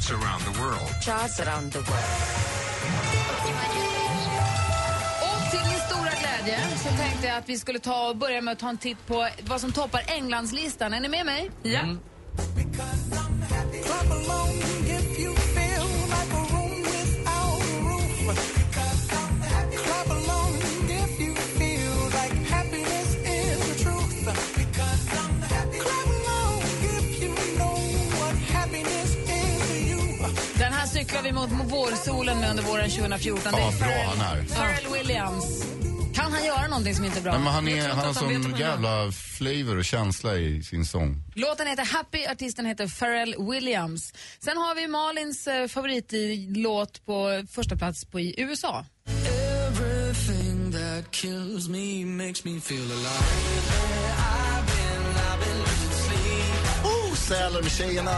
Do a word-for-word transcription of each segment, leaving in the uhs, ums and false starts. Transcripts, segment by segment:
charts around the world. Charts around the world. Och till min stora glädje så tänkte jag att vi skulle ta och börja med att ta en titt på vad som toppar Englandslistan. Är ni med mig? Ja. Mm. Cyklar vi mot vårsolen med under våren tjugo fjorton. Ja, det är bra han är. Pharrell Williams. Kan han göra någonting som inte är bra? Nej, men han, är, han har sån jävla flavor och känsla i sin sång. Låten heter Happy, artisten heter Pharrell Williams. Sen har vi Malins eh, favoritlåt på första plats på i U S A. Everything that kills me makes me feel alive. I've been, I've been losing sleep. Oh, Sälen-tjejerna!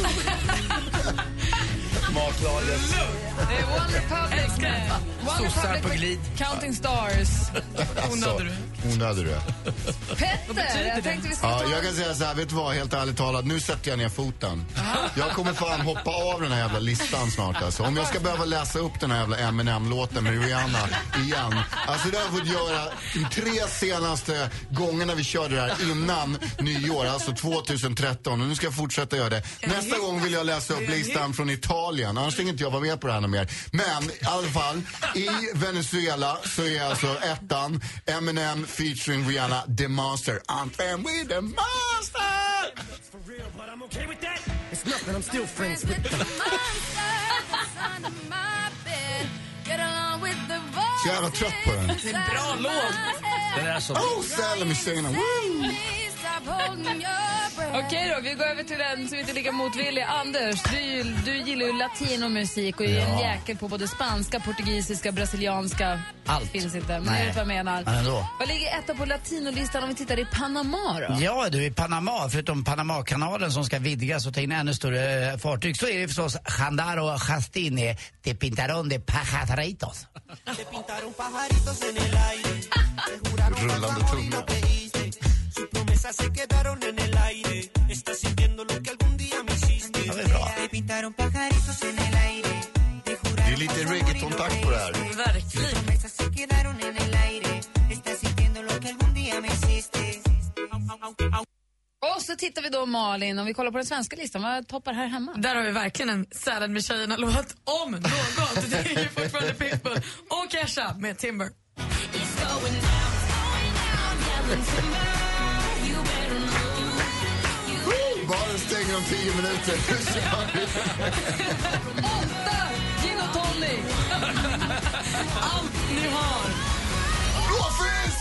Matlaget. Det är One Republic med One Sossar på glid. Republic Counting Stars. Alltså, onödig du. Petter, jag tänkte vi skulle Ja, ta... jag kan säga så här, vet du vad, helt ärligt talat, nu sätter jag ner foten. Jag kommer fan hoppa av den här jävla listan snart alltså. Om jag ska behöva läsa upp den här jävla Eminem-låten med Rihanna igen. Alltså det har jag fått göra de tre senaste gångerna vi körde det här innan nyår, alltså tjugohundratretton. Och nu ska jag fortsätta göra det. Nästa gång vill jag läsa upp listan från Italien. Annars tänker inte jag vara med på det här mer. Men i alla fall, i Venezuela så är alltså ettan Eminem featuring Rihanna, The Monster. I'm fan with the monster! Så jag var trött på den. Det är en bra låt. Den är så... Oh, Salem is saying, woo! Okej då, vi går över till den som inte är lika motvillig. Anders, du, du gillar ju latinomusik och är en jäkel på både spanska, portugisiska, brasilianska. Allt. Finns inte, men Nej. vet vad jag menar. Men ändå. Vad ligger etta på latinolistan om vi tittar i Panama då? Ja, du, i Panama, förutom Panama-kanalen som ska vidgas och ta in ännu större eh, fartyg, så är det förstås Jandaro Justine, Te pintaron de pajaritos. Rullande tungor. Ja, det är bra. Det är lite reggaeton-takt på det här. Verkligen. Och så tittar vi då Malin, om vi kollar på den svenska listan, vad toppar här hemma? Där har vi verkligen en Sällan med tjejerna-låt om något. Det är ju fortfarande Pitbull och Kesha med Timber. Bara stänger om tio minuter. Åtta! Gin och tonic! Allt ni har. Blåfisk!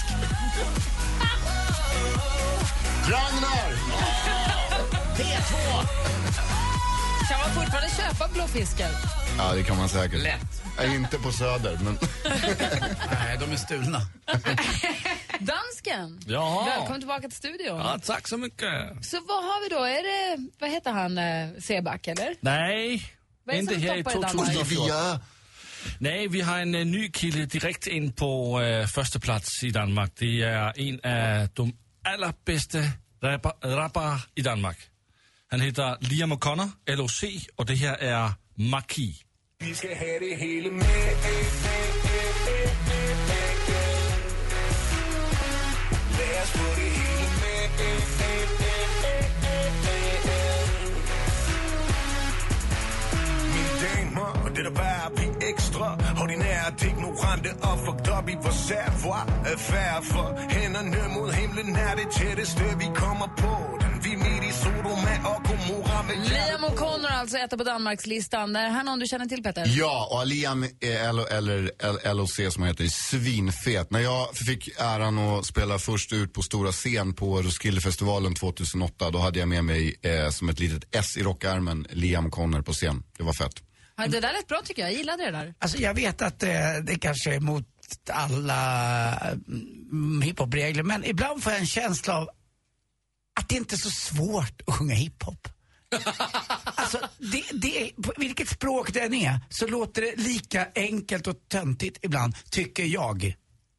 Ragnar! P två! Kan man fortfarande köpa blåfiskar? Ja, det kan man säkert. Lätt. Jag är inte på Söder, men... Nej, de är stulna. Dansken! Jaha. Välkommen tillbaka till studion. Ja, tack så mycket. Så vad har vi då? Är det, vad heter han, eh, Seback, eller? Nej, Vad är det inte som här i toppar i Danmark? tjugohundrafjorton. Olivia! Nej, vi har en uh, ny kille direkt in på uh, första plats i Danmark. Det är en av de allra bästa rapper, rappare i Danmark. Han heter Liam O'Connor, L O C, och det här är Maki. Vi ska ha det hele med. Lad os få det hele med. Mine damer, og det der bare er vi ekstra ordinært, ignorante og fucked up i vores savoir-faire. For hænderne mod himlen er det tætteste vi kommer på. Den vi midt i Sodoma och Gomorra med Liam O'Connor, alltså etta på Danmarkslistan. Är det här någon du känner till, Petter? Ja, och Liam eller, eller L O C som heter är svinfet. När jag fick äran att spela först ut på stora scen på Roskildefestivalen tjugohundraåtta, då hade jag med mig eh, som ett litet S i rockärmen Liam O'Connor på scen. Det var fett. Ja, det där lät bra tycker jag, jag gillade det där. Alltså jag vet att eh, det kanske är mot alla mm, hiphop-regler, men ibland får jag en känsla av att det inte är så svårt att sjunga hiphop. Alltså, det, det är, på vilket språk det än är så låter det lika enkelt och töntigt ibland, tycker jag.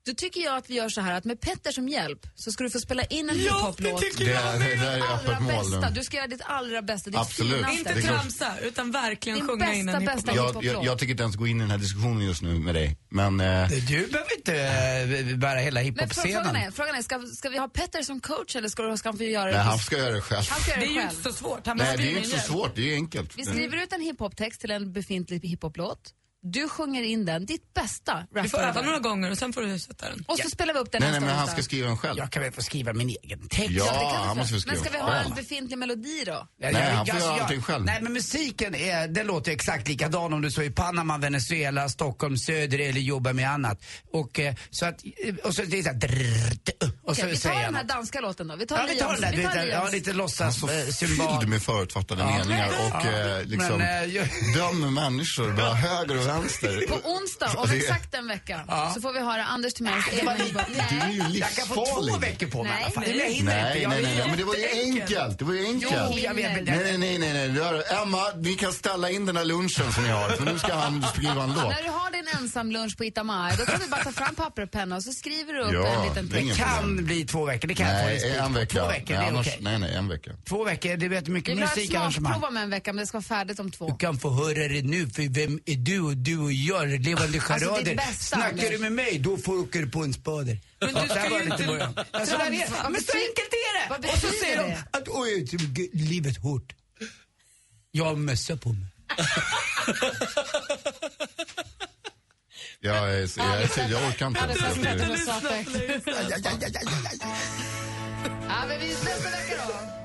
Då tycker jag att vi gör så här att med Petter som hjälp så ska du få spela in en Ja, hiphoplåt. det tycker Det, jag. det, det där är allra öppet mål bästa. nu. Du ska göra ditt allra bästa, ditt Absolut. finaste. Inte Det är klart. tramsa, utan verkligen Din sjunga in bästa, en bästa hiphop. Jag, jag, jag tycker inte ens gå in i den här diskussionen just nu med dig. Men... Eh, Du behöver inte äh, bära hela Men för, frågan hiphop-scenen. är, frågan är ska, ska vi ha Petter som coach eller ska, ska han få göra det? nej, han ska göra det själv. Han ska göra Det det är ju själv. inte så svårt. Han Nej, behöver det är ingen inte så hjälp. svårt. Det är enkelt. Vi skriver ut en hiphoptext till en befintlig hiphoplåt. Du sjunger in den, ditt bästa Vi får rapper. öva några gånger och sen får du sätta den. Och så spelar vi upp den Nej, nästa nej, men han onsdag. ska skriva den själv. Jag kan väl få skriva min egen text. Ja, det kan vi han få. måste väl skriva Men ska vi ha själv. en befintlig melodi då? Ja, Nej, jag- han får jag- göra jag- allting själv. Nej, men musiken är, den låter exakt likadan om du så i Panama, Venezuela, Stockholm, Söder eller jobbar med annat. Och eh, så att, och så det är så här, drrrt, och så Okej, vi tar säger den jag här något. danska låten då. Vi tar Ja, vi tar den där, vi tar lite, ja, Liams. lite Han låtsas är eh, så symbol. fylld med förutfattade Ja. meningar och Ja. eh, liksom Men, eh, jag- dömer människor, bara höger och vänster. På onsdag, om Det- exakt en vecka, Ja. så får vi höra Anders Timéns Det var egen lite- hiphop. Du är Nej. ju Jag kan få två livsfarlig. veckor på mig i alla fall. Nej. Men jag hinner inte. Nej, Jag nej, nej, vet- nej, men det var ju enkelt. Det var ju enkelt. Jo, jag vet, men det- Nej, nej, nej, nej, nej. Du har- Emma, ni kan ställa in den där lunchen som ni har, för nu ska han skriva en låt. När du har din ensam lunch på Itamar, då kan du bara ta fram papper och penna och så skriver du upp Ja, en liten det är ingen text. Det kan bli två veckor, det kan jag få Nej, respekt en på. vecka. Två veckor, nej, det är annars, okej. nej, nej, en vecka. Två veckor, det vet Vi mycket vill ha ett musikarrangemang. smakprov om en vecka, men det ska vara färdigt om två. Du kan få höra det nu, för vem är du och du och jag, levande charader. Alltså, ditt bästa, Snackar Anders. du med mig, då får åker du på en spader. Men du Ja, ska där var ju det till inte- början. Alltså, Trumf, jag vet, vad men så betyder- enkelt är vad det! Och så betyder säger de det? att oj, g- livet är hårt. Jag har mössa på mig. Jag, är, jag, jag, jag, jag orkar inte. Ja, det ens. får Jag- sluta med sakväg. Ja, ja, ja, ja, ja, ja. Ja, men vi ses nästa vecka då.